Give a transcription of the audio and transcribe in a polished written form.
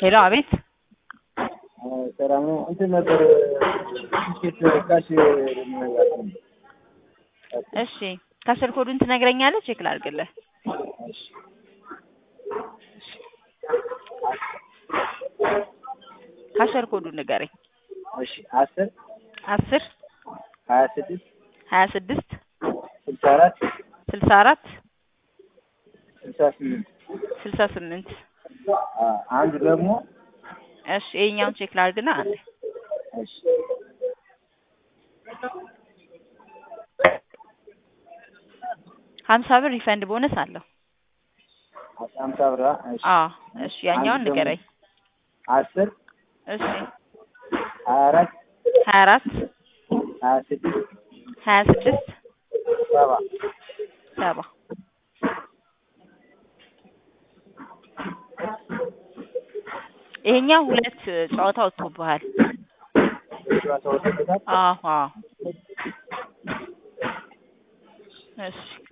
ሄሎ አቤት ሰላም ነው። እንትን ነበር ቲኬት ካሽ እሺ ካሸር ኮዱን ትነግረኛለህ? ቼክ ላድርግልህ። ካሸር ኮዱን ንገረኝ። እሺ 10 10 26 26 64 64 68 68 አንድ ደግሞ እሺ ይሄኛውን ቼክ ላድርግና አንዴ እሺ 50 ብር ሪፈንድ ቦነስ አለው። 50 ብር እሺ እሺ ያኛውን ንገረኝ። 10 እሺ 24 26 7 ይሄኛው ሁለት ጨዋታ ወጥቶብሃል። እሺ